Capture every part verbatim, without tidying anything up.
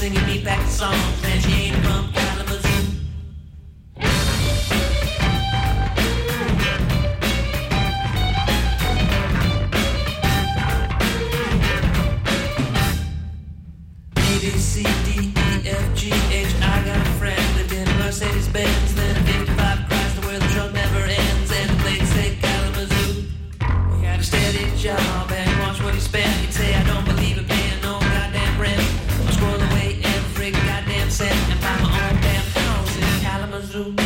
singing me back songs, and she ain't from Kalamazoo. A, B, C, D, E, F, G, H, I got a friend, lived in a Mercedes-Benz, then a fifty-five Chrysler where the truck never ends, and the plate said Kalamazoo. He had a steady job, and watch what he spent. He'd say, I don't believe it, paying no goddamn rent. I'll squirrel away every goddamn cent and buy my own damn house in Kalamazoo.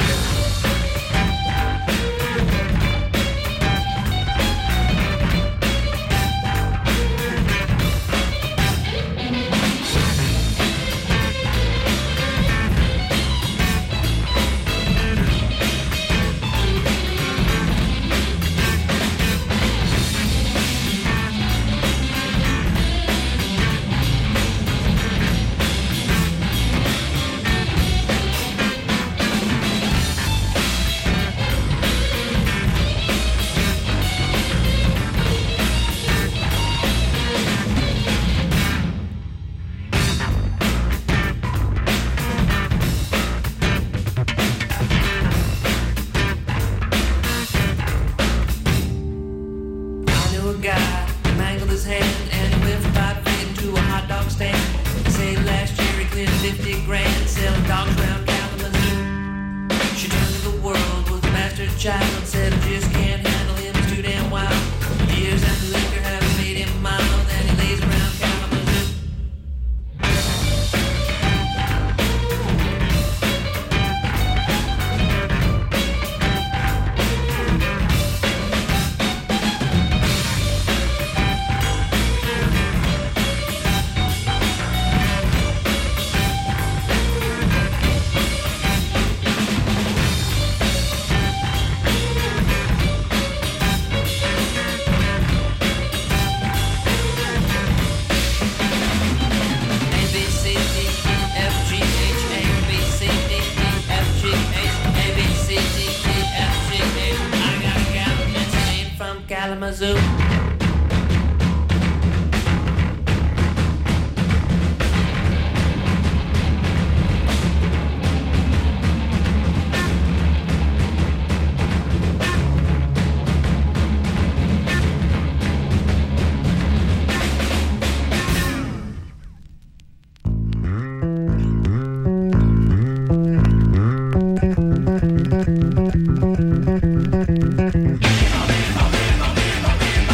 Kalamazoo. Viva, viva, viva, viva, viva.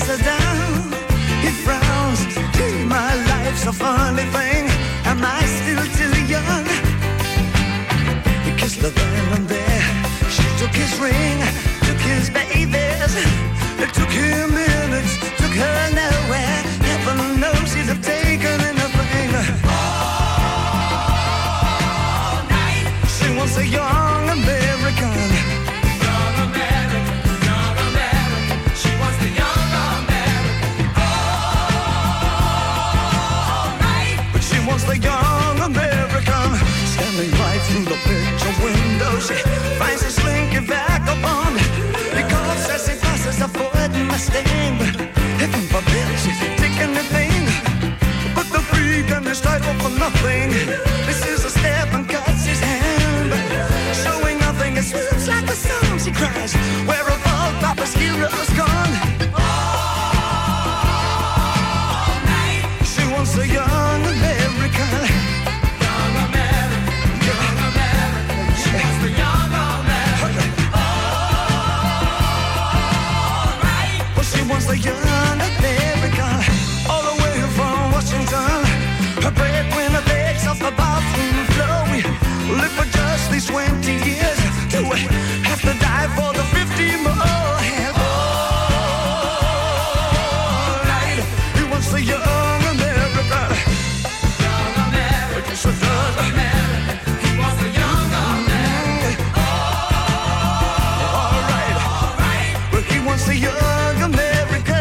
face her down, he frowns. Gee, my life's a funny thing. Am I still too young? He kissed her then and there. She took his ring, took his babies. It took him minutes, took her nowhere. Heaven knows he'd have taken anything. All night. She wants a young American. Young American, young American. She wants the young American. All night. But she wants the young American. Standing right through the picture window, she finds a slinky vagabond. He coughs as he passes a Ford Mustang. Heaven forbid she's taking anything but the freak and his title for nothing. This is a step and cuts his hand, showing nothing. It swoops like a song. She cries, where have all Papa's heroes gone? All night. She wants a young American. Young American, young American. She wants the young American. All right. Well, she wants the young American. All the way from Washington. Her breadwinner begs off the bathroom floor. We live for just these twenty years. Do we have to die for the fifty more? And all right. He wants the young American. Young American. Yes, he does. American. He wants the young American. All right. All right. But he wants the young American.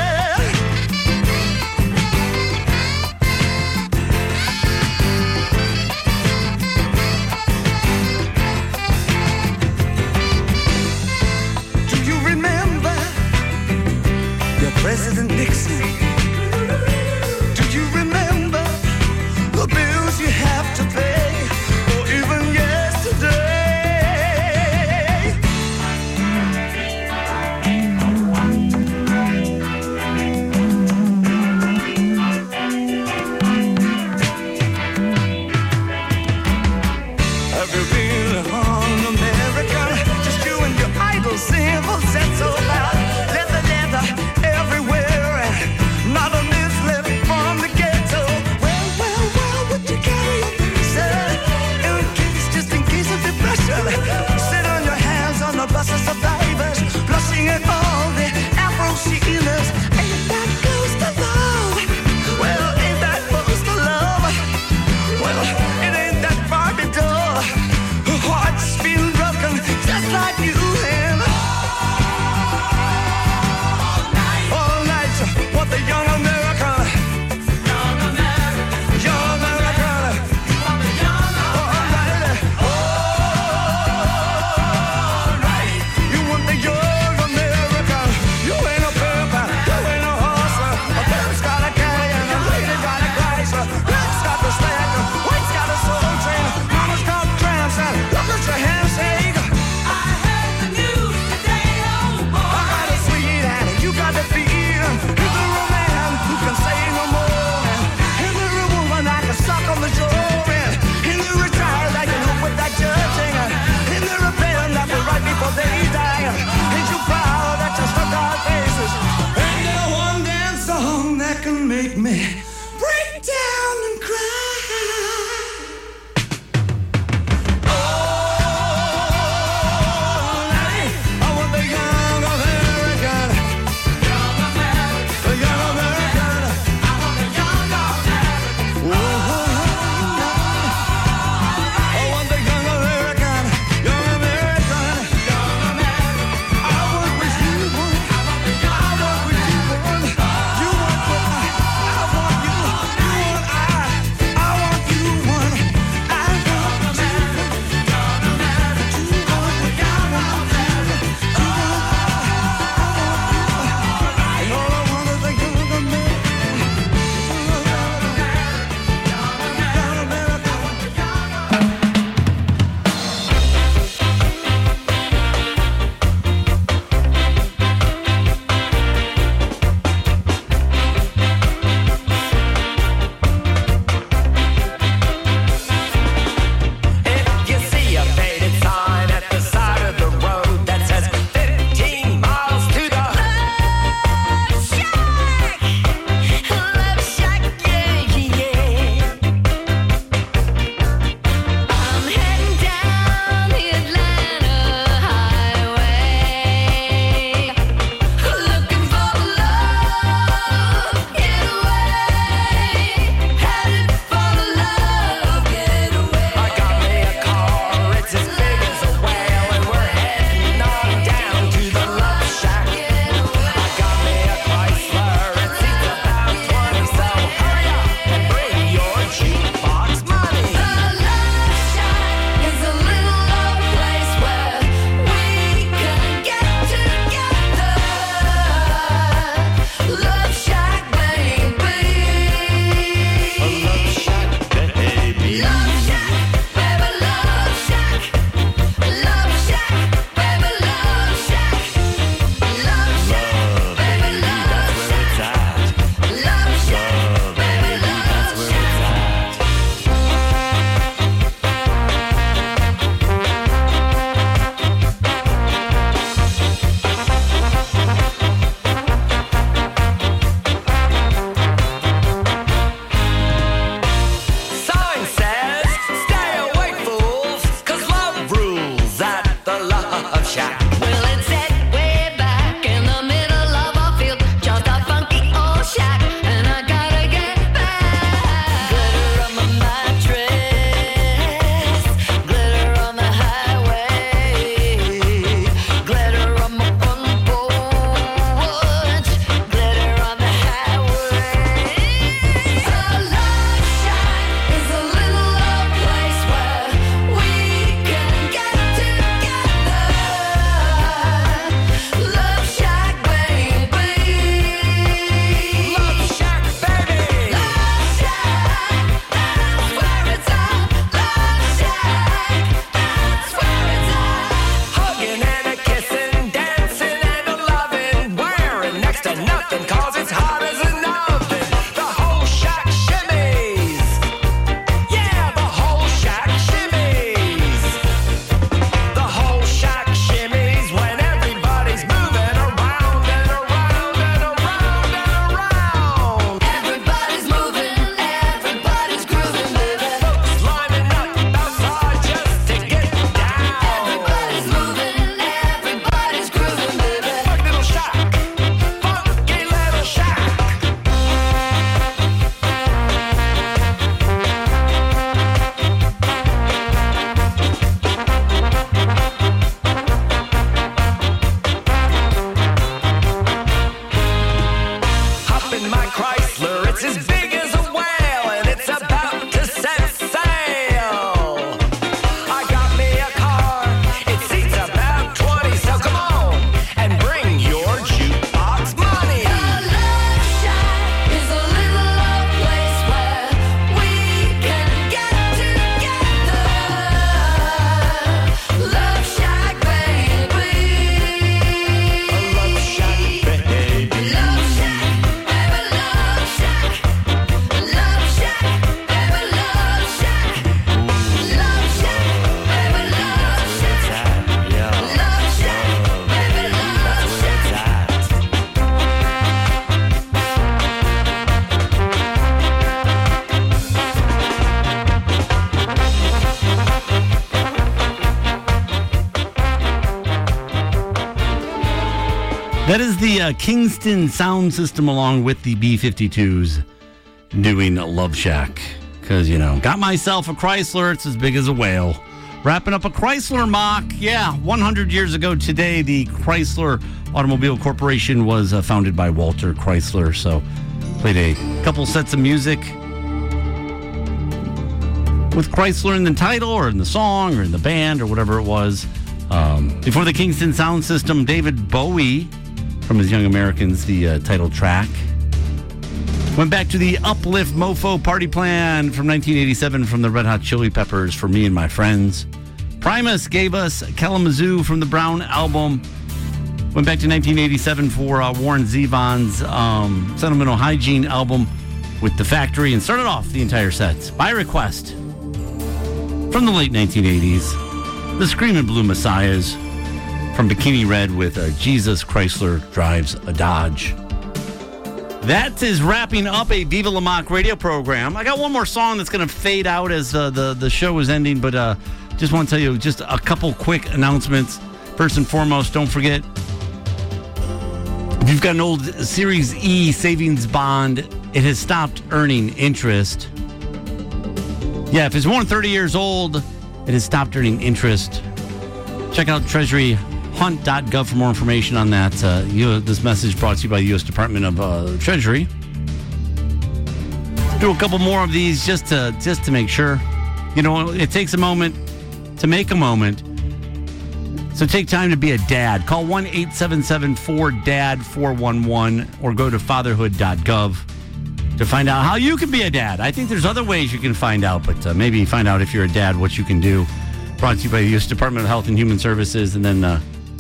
Do you remember your President Nixon? Do you remember the bills you have to pay, or even yesterday? Have you been on America? Just you and your idle civil set so loud. Leather, leather everywhere, and not a miss left from the ghetto. Well, well, well, would you carry a visa in case, just in case of depression? Sit on your hands on the bus of survivors, blushing at all the Afro Sheilas. Ain't that close to love? Well, ain't that close to love? Well, it ain't that far to go. Her heart's been broken just like you and all night. All night, what the young American. Young American. Young American. You want the young American. All night. You want the young American. You ain't a pimp, you ain't a horse. A pimp's got a canyon, a lady got a Chrysler. Red's got the stack, white's got a soul train. Mama's got tramps and look at your handshake. I heard the news today, oh boy. I got a sweet and you got the feel. Is there a man who can say no more? Is there a woman I can suck on the jaw? Is there a child I can hope with that judging? Is there a pen that will write before they die? Ain't you proud that you stuck our faces? Ain't there one damn song that can make me break down and cry? All night, I want the young American. Young American. The young American. I want the young American. I want the young American. Young American. Young American. I want with you, boy. I want the young American. You want what I, I want you. in my Chrysler. It's as big as a whale, and it's about to set sail. I got me a car, it seats about twenty, so come on and bring your jukebox money. The Love Shack is a little old place where we can get together. Love Shack, baby. A Love Shack, baby. Love Shack, baby, Love Shack. Love Shack, baby, Love Shack. Love Shack, baby, Love Shack. Love Shack, baby, Love Shack. That is the uh, Kingston sound system along with the B fifty-twos doing Love Shack. Because, you know, got myself a Chrysler. It's as big as a whale. Wrapping up a Chrysler mock. Yeah, one hundred years ago today, the Chrysler Automobile Corporation was uh, founded by Walter Chrysler. So, played a couple sets of music with Chrysler in the title or in the song or in the band or whatever it was. Um, before the Kingston sound system, David Bowie from his Young Americans, the uh, title track. Went back to the Uplift Mofo Party Plan from nineteen eighty-seven from the Red Hot Chili Peppers for Me and My Friends. Primus gave us Kalamazoo from the Brown album. Went back to nineteen eighty-seven for uh, Warren Zevon's um, Sentimental Hygiene album with The Factory, and started off the entire set by request from the late nineteen eighties, the Screamin' Blue Messiahs from Bikini Red with uh, Jesus Chrysler Drives a Dodge. That is wrapping up a Viva La Mock radio program. I got one more song that's going to fade out as uh, the, the show is ending, but uh, just want to tell you just a couple quick announcements. First and foremost, don't forget, if you've got an old Series E savings bond, it has stopped earning interest. Yeah, if it's more than thirty years old, it has stopped earning interest. Check out treasury hunt dot gov for more information on that. Uh, you, this message brought to you by the U S Department of uh, Treasury. Do a couple more of these just to just to make sure. You know, it takes a moment to make a moment. So take time to be a dad. Call one eight seven seven four D A D four one one or go to fatherhood dot gov to find out how you can be a dad. I think there's other ways you can find out, but uh, maybe find out if you're a dad what you can do. Brought to you by the U S Department of Health and Human Services. And then uh,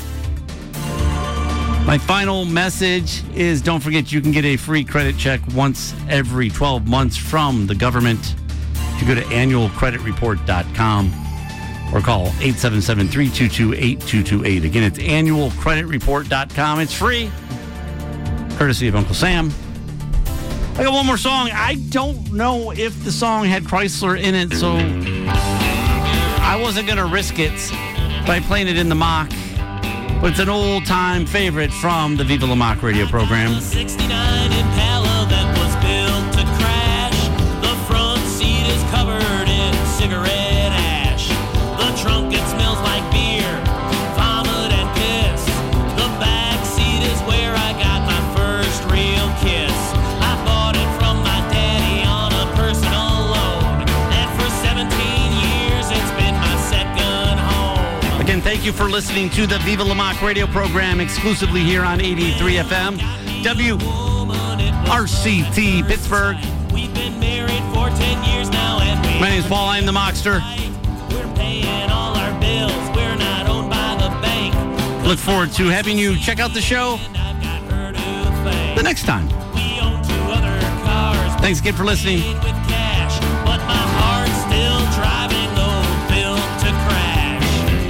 my final message is don't forget you can get a free credit check once every twelve months from the government. You go to annual credit report dot com or call eight seven seven, three two two, eight two two eight. Again, it's annual credit report dot com. It's free, courtesy of Uncle Sam. I got one more song. I don't know if the song had Chrysler in it, so I wasn't going to risk it by playing it in the mock. But it's an old-time favorite from the Viva La Mock radio program. sixty-nine Impala that was built to crash. The front seat is covered in cigarette ash. The trunk, it smells like beer, vomit and piss. The back seat is where I got my first real kiss. I bought it from my daddy on a personal loan. And for seventeen years, it's been my second home. Again, thank you for listening to the Viva La Mock radio program exclusively here on eighty-three F M, W R C T, Pittsburgh. We've been married for ten years now, and we My name is Paul. I'm the Mockster. We're paying all our bills. We're not owned by the bank. Look forward to having you check out the show And I've got her to thank. the next time. We own two other cars. Thanks again for listening. Paid with cash, but my heart's still driving old built to crash.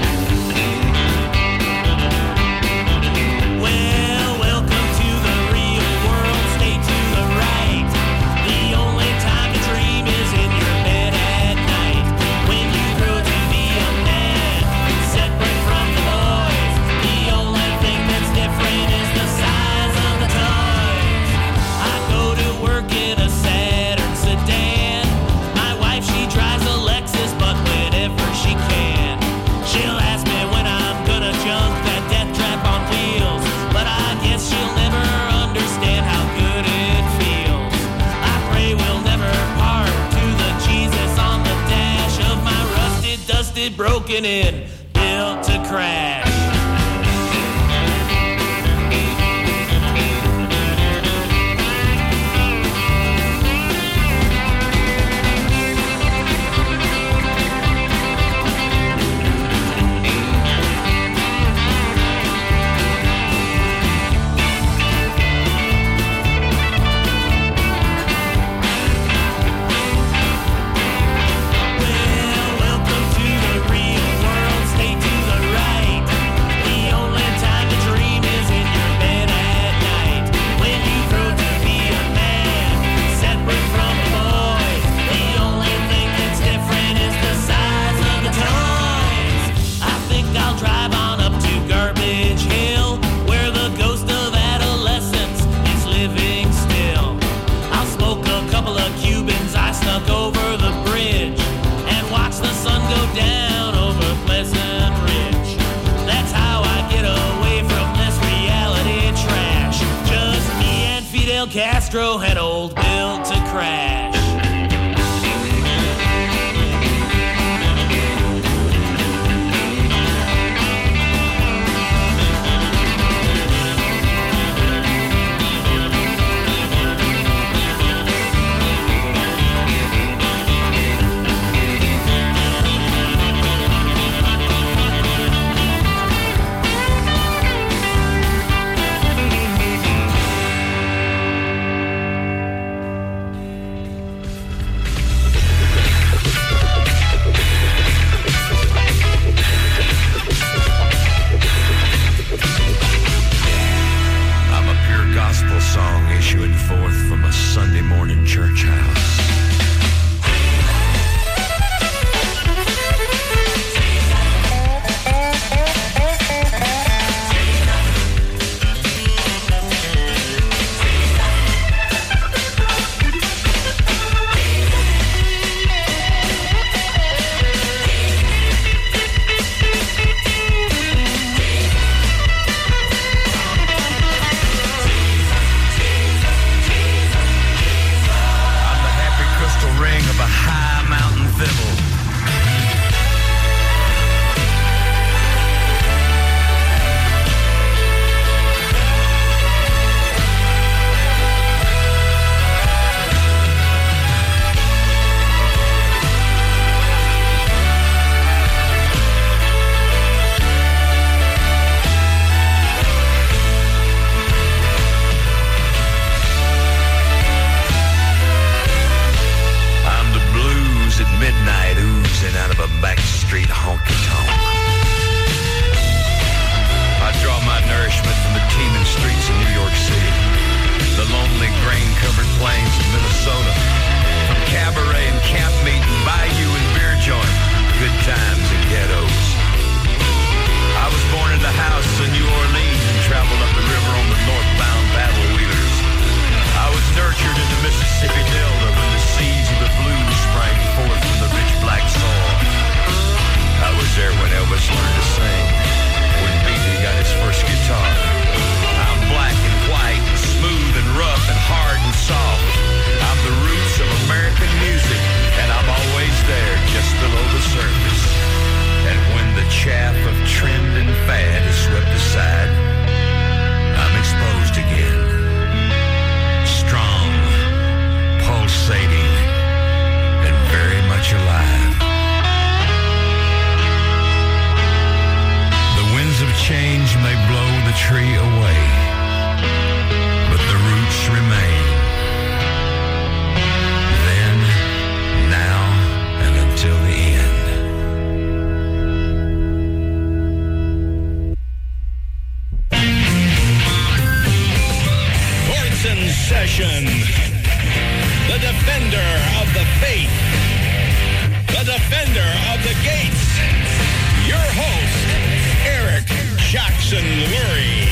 Well, welcome to the real world. Stay to the right. The only time to dream is in your bed at night. When you grow to be a man, separate from the boys. The only thing that's different is the size of the toys. I go to work in a Saturn sedan. broken in, built to crash. Castro had old built to crash. Session, the defender of the faith, the defender of the gates, your host, Eric Jackson Lurie.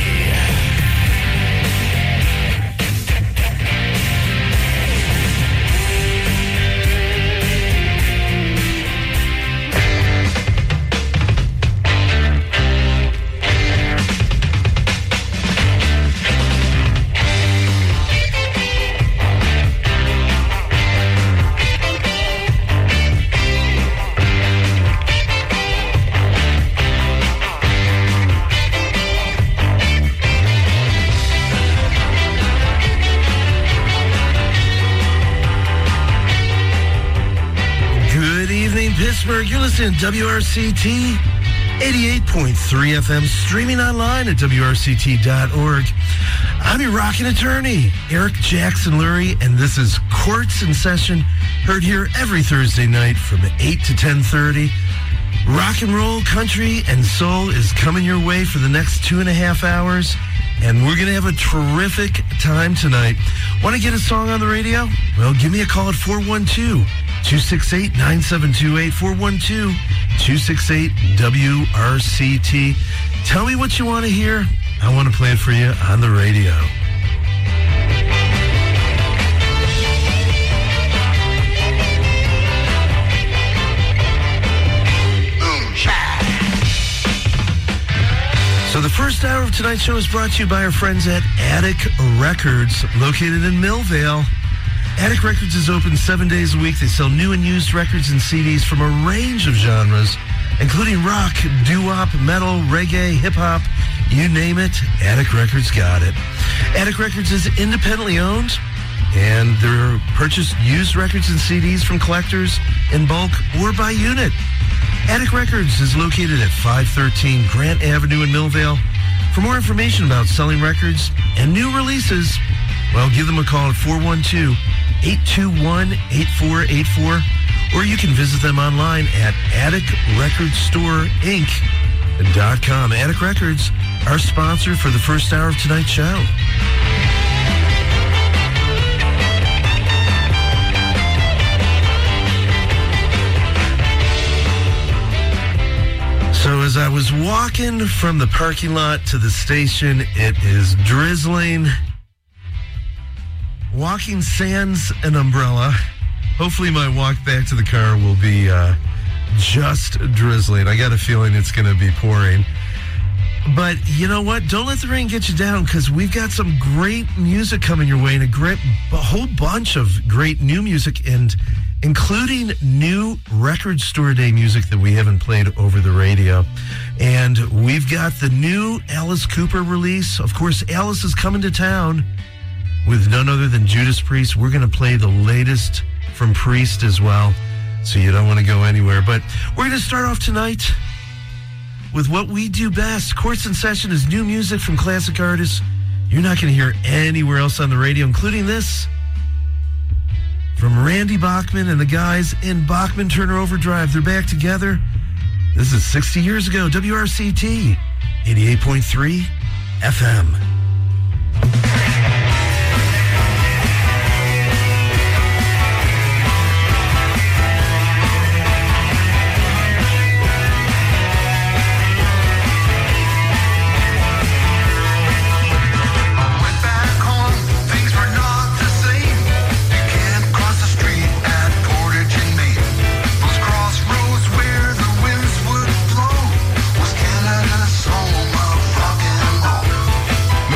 Harrisburg. You're listening to W R C T eighty-eight point three F M, streaming online at W R C T dot org. I'm your rockin' attorney, Eric Jackson Lurie, and this is Courts in Session, heard here every Thursday night from eight to ten thirty. Rock and roll, country, and soul is coming your way for the next two and a half hours, and we're going to have a terrific time tonight. Want to get a song on the radio? Well, give me a call at four one two, two six eight, nine seven two eight, four one two, two six eight, W R C T. Tell me what you want to hear. I want to play it for you on the radio. So the first hour of tonight's show is brought to you by our friends at Attic Records, located in Millvale. Attic Records is open seven days a week. They sell new and used records and C Ds from a range of genres, including rock, doo-wop, metal, reggae, hip-hop, you name it, Attic Records got it. Attic Records is independently owned, and they're purchased used records and C Ds from collectors in bulk or by unit. Attic Records is located at five thirteen Grant Avenue in Millvale. For more information about selling records and new releases, well, give them a call at four one two, eight two one, eight four eight four, or you can visit them online at attic record store inc dot com. Attic Records, our sponsor for the first hour of tonight's show. So as I was walking from the parking lot to the station, it is drizzling. Walking sans an umbrella. Hopefully my walk back to the car will be uh, just drizzling. I got a feeling it's going to be pouring. But you know what? Don't let the rain get you down, because we've got some great music coming your way, and a great, a whole bunch of great new music, and including new Record Store Day music that we haven't played over the radio. And we've got the new Alice Cooper release. Of course, Alice is coming to town with none other than Judas Priest. We're going to play the latest from Priest as well, so you don't want to go anywhere. But we're going to start off tonight with what we do best. Courts in Session is new music from classic artists you're not going to hear anywhere else on the radio, including this from Randy Bachman and the guys in Bachman Turner Overdrive. They're back together. This is sixty years ago. W R C T eighty-eight point three F M. Canada's home of rock and roll.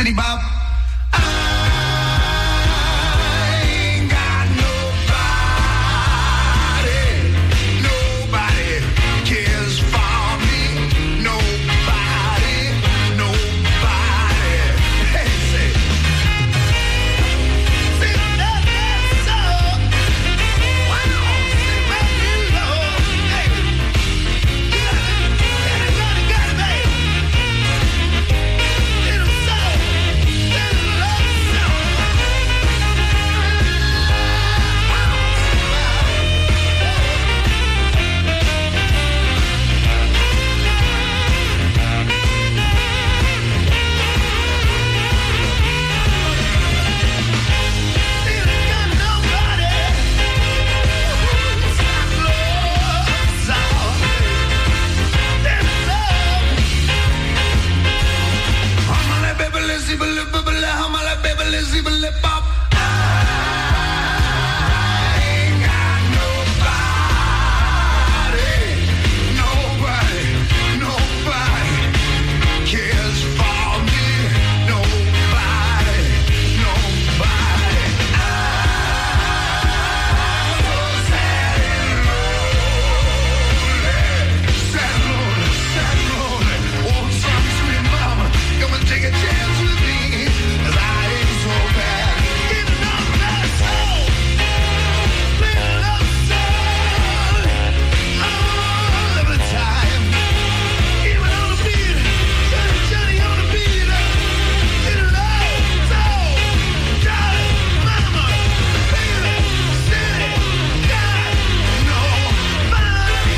City Bob. I ain't got nobody. Nobody cares for me. Nobody. Nobody. Hey, say. See, that, that's so. Wow. See, baby, Lord. Hey. You got it. Got it, got it, baby. Little soul. Little love soul. Take a chance with me, 'cause I ain't so bad. Even though my soul, little love soul, all of the time. Even on the beat, Johnny, Johnny on the beat, little love soul, darling, mama, baby, city, got nobody.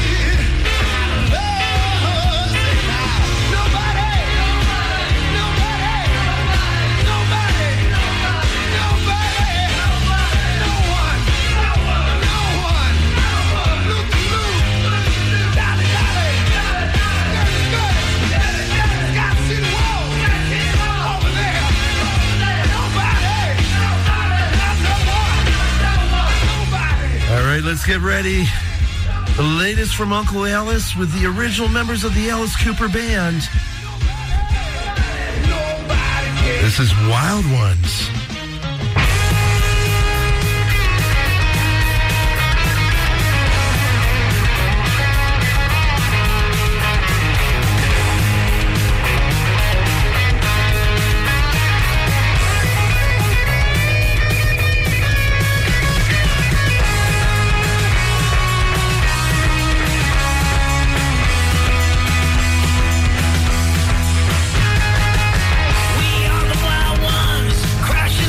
Love, say now, nobody. Nobody, nobody, nobody, no one, no one, Luke, Luke, Dolly, Dolly, Dirty, Dirty, Scott City Wall, over there, nobody, not no one, nobody. All right, let's get ready. The latest from Uncle Alice with the original members of the Alice Cooper Band. This is Wild Ones. We are the wild ones, crashing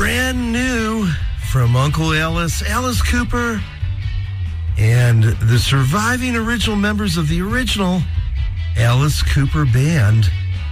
brand new from Uncle Alice, Alice Cooper, and the surviving original members of the original Alice Cooper Band.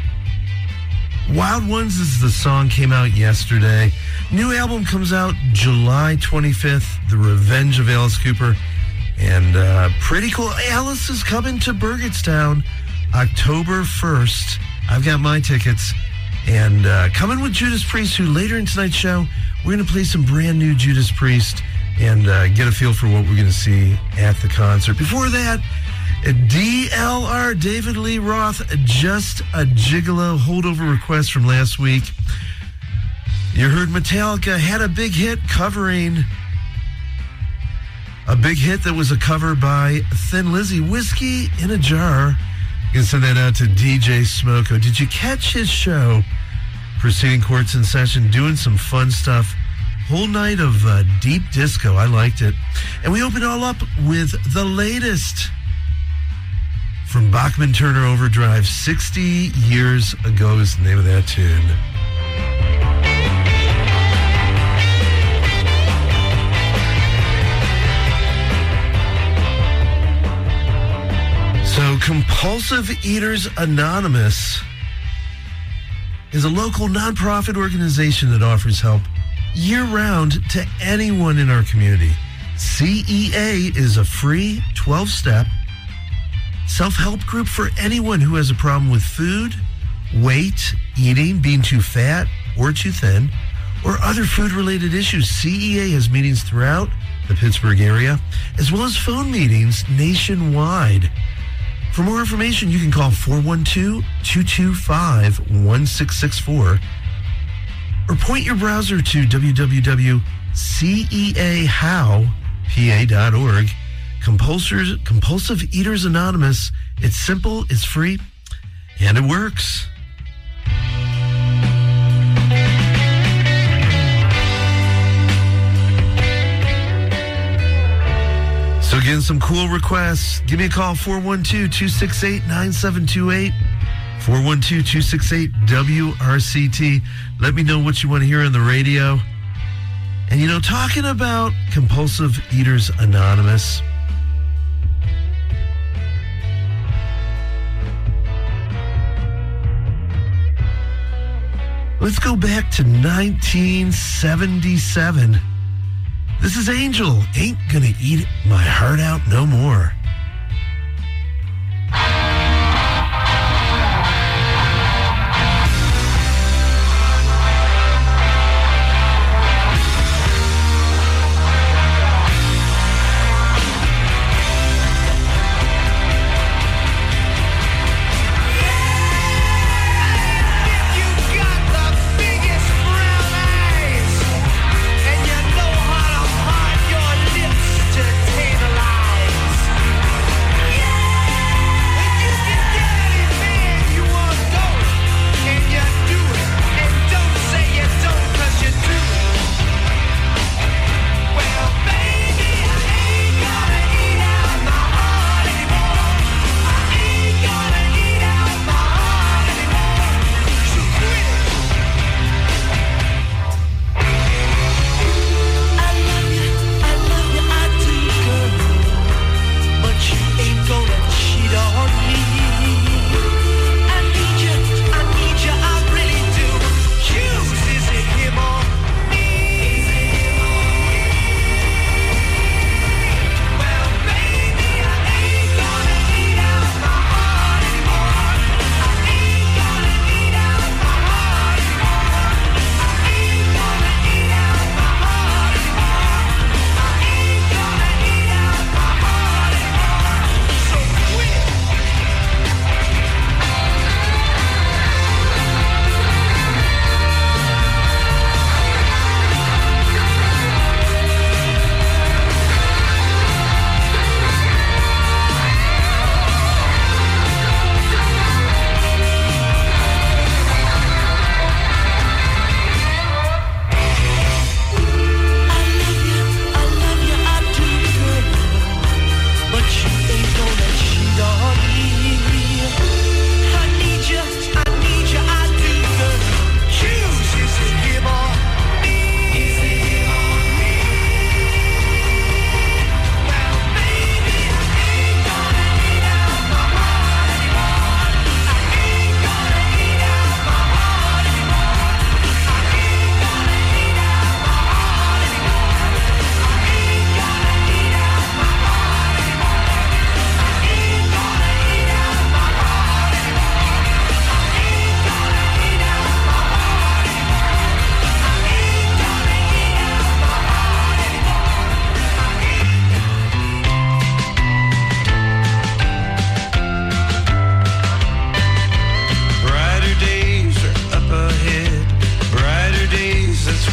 Wild Ones is the song, came out yesterday. New album comes out July twenty-fifth, The Revenge of Alice Cooper. And uh, pretty cool. Alice is coming to Burgettstown October first. I've got my tickets. And uh, coming with Judas Priest, who later in tonight's show, we're going to play some brand new Judas Priest and uh, get a feel for what we're going to see at the concert. Before that, D L R, David Lee Roth, Just a Gigolo, holdover request from last week. You heard Metallica had a big hit covering a big hit that was a cover by Thin Lizzy, Whiskey in a Jar. You can send that out to D J Smoko. Did you catch his show? Proceeding Courts in Session, doing some fun stuff. Whole night of uh, deep disco. I liked it. And we open it all up with the latest from Bachman Turner Overdrive. sixty years ago is the name of that tune. So, Compulsive Eaters Anonymous is a local nonprofit organization that offers help year-round to anyone in our community. C E A is a free twelve-step self-help group for anyone who has a problem with food, weight, eating, being too fat or too thin, or other food-related issues. C E A has meetings throughout the Pittsburgh area, as well as phone meetings nationwide. For more information, you can call four one two, two two five, one six six four or point your browser to w w w dot c e a how p a dot org. Compulsive, Compulsive Eaters Anonymous. It's simple, it's free, and it works. So again, some cool requests. Give me a call, four one two, two six eight, nine seven two eight, four one two, two six eight, W R C T. Let me know what you want to hear on the radio. And, you know, talking about Compulsive Eaters Anonymous, let's go back to nineteen seventy-seven. This is Angel, Ain't Gonna Eat My Heart Out No More. And you know how to hide your lips to tantalize.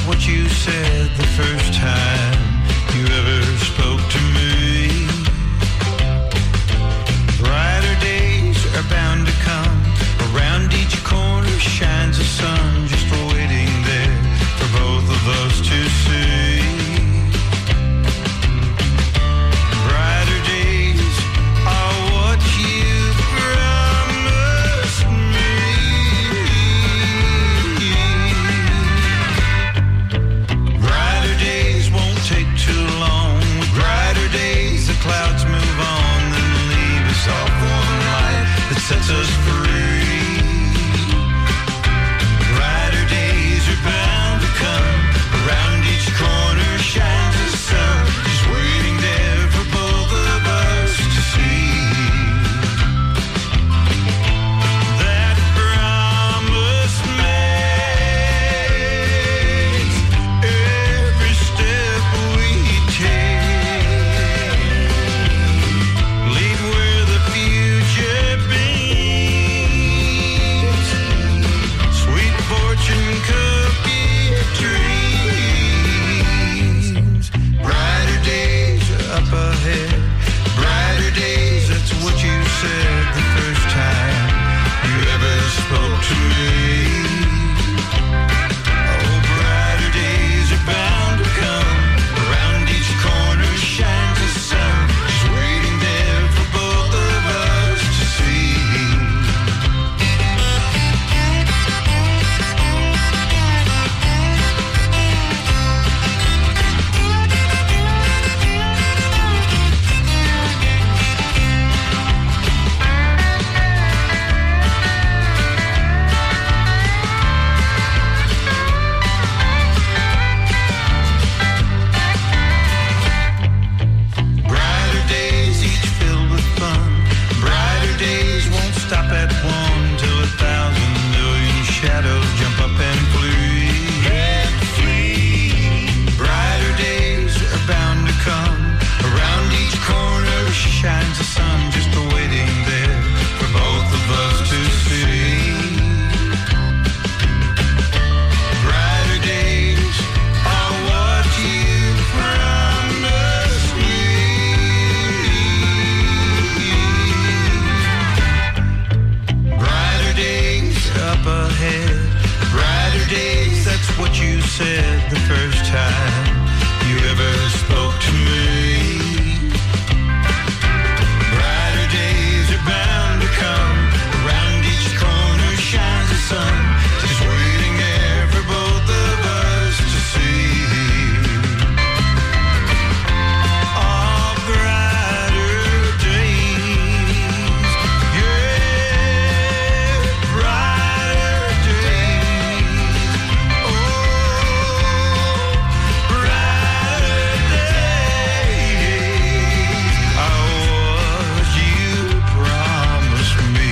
what you said the first time you ever spoke to me. Brighter days are bound to come. Around each corner shines a sun, just waiting there for both of us to see. Brighter days are what you promised me. Brighter days won't take too long. With brighter days, the clouds move on and leave us all for the light that sets us free. Brighter days are bound to come. Around each corner shines the sun, just waiting there for both of us to see. That promise makes every step we take lead where the future beams. Sweet fortune cookie dreams. Brighter days are up ahead. Brighter days, that's what you said the first time you ever spoke to me. Oh, brighter days are bound to come. Around each corner shines the sun, just waiting there for both of us to see. Brighter days, each filled with fun. Brighter days won't stop at one till a thousand million shadows jump up and flee. And flee. Brighter days are bound to come. Around each corner shines the sun, just waiting there for both of us to see. Brighter days are what you promised me. Brighter days up ahead. Brighter days, that's what you said the first time you ever spoke to me. Brighter days are bound to come. Around each corner shines the sun, just waiting there for both of us to see. All brighter days, yeah, brighter days. Oh, brighter days are what you promised me.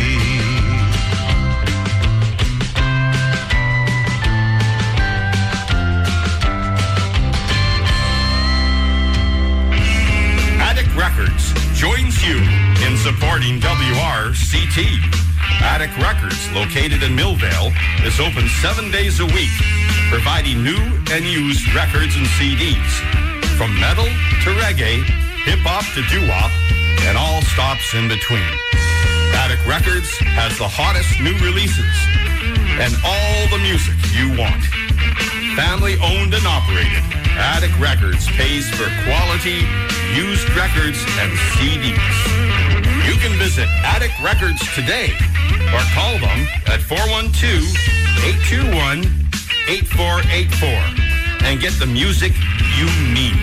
Attic Records joins you in supporting W R C T. Attic Records, located in Millvale, is open seven days a week, providing new and used records and C Ds. From metal to reggae, hip-hop to doo-wop, and all stops in between. Attic Records has the hottest new releases and all the music you want. Family owned and operated, Attic Records pays for quality used records and C Ds. You can visit Attic Records today or call them at four one two, eight two one, eight four eight four and get the music you need.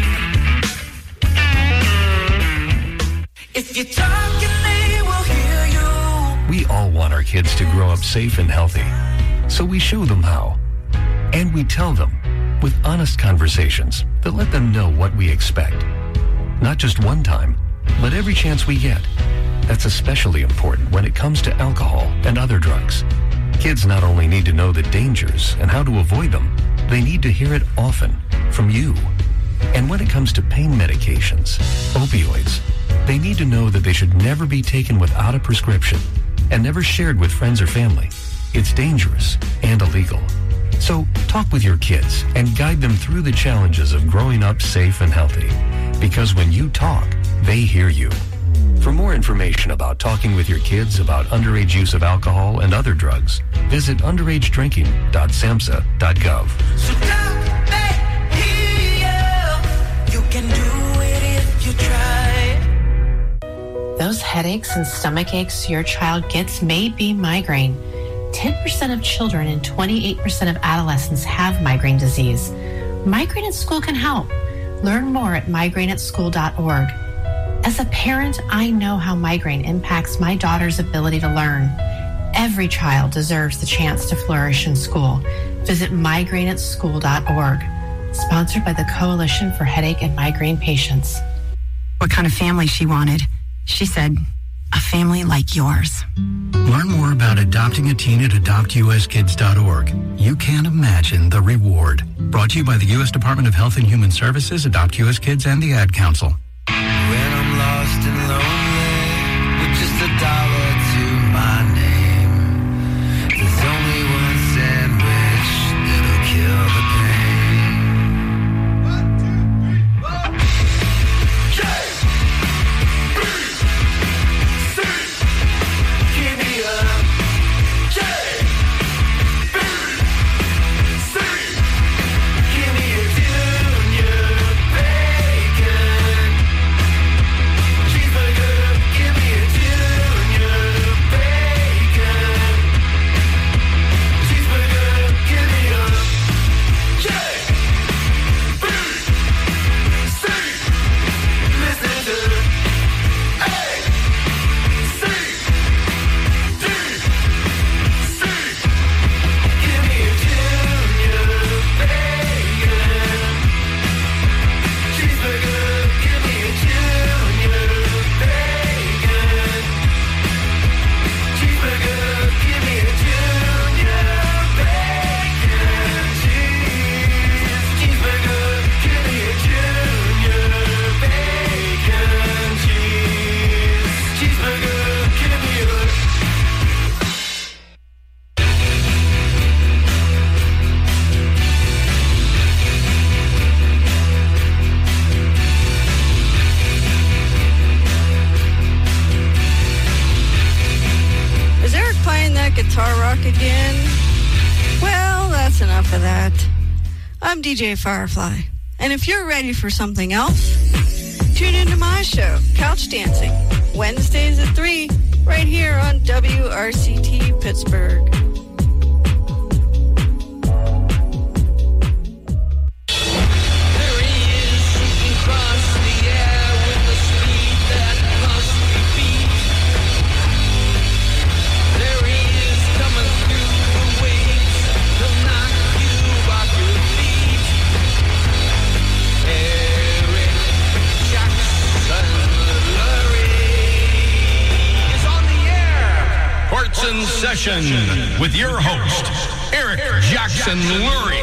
If you're talking, they will hear you. We all want our kids to grow up safe and healthy, so we show them how. And we tell them with honest conversations that let them know what we expect. Not just one time, but every chance we get. That's especially important when it comes to alcohol and other drugs. Kids not only need to know the dangers and how to avoid them, they need to hear it often from you. And when it comes to pain medications, opioids, they need to know that they should never be taken without a prescription and never shared with friends or family. It's dangerous and illegal. So talk with your kids and guide them through the challenges of growing up safe and healthy. Because when you talk, they hear you. For more information about talking with your kids about underage use of alcohol and other drugs, visit underage drinking dot samhsa dot gov. So don't let you. You can do it if you try. Those headaches and stomach aches your child gets may be migraine. ten percent of children and twenty-eight percent of adolescents have migraine disease. Migraine at School can help. Learn more at migraine at school dot org. As a parent, I know how migraine impacts my daughter's ability to learn. Every child deserves the chance to flourish in school. Visit migraine at school dot org. Sponsored by the Coalition for Headache and Migraine Patients. What kind of family she wanted. She said, a family like yours. Learn more about adopting a teen at adopt u s kids dot org. You can't imagine the reward. Brought to you by the U S Department of Health and Human Services, Adopt U S Kids, and the Ad Council. When I'm lost and lonely, with just a dollar to my name, there's only one sandwich that'll kill the pain. One, two, three, four. J, B, C, give me a J, B, C, give me a junior bacon. Cheeseburger, give me a junior bacon. Cheeseburger, give me a J, B, C. Listen to A, C, D, C. Give me a junior bacon. Cheeseburger, give me a junior bacon. Cheeseburger, give me a junior bacon. Cheese. Cheeseburger, give me a junior bacon. Cheese. Cheeseburger, give me a Is Eric playing that guitar rock again? Well, that's enough of that. I'm D J Firefly. And if you're ready for something else, tune into my show, Couch Dancing, Wednesdays at three, right here on W R C T Pittsburgh. There he is, shooting across the air with a speed that must be beat. There he is, coming through the waves. He'll knock you off your feet. Eric Jackson Lurie is on the air. Sports in Session with your host, Eric Jackson Lurie.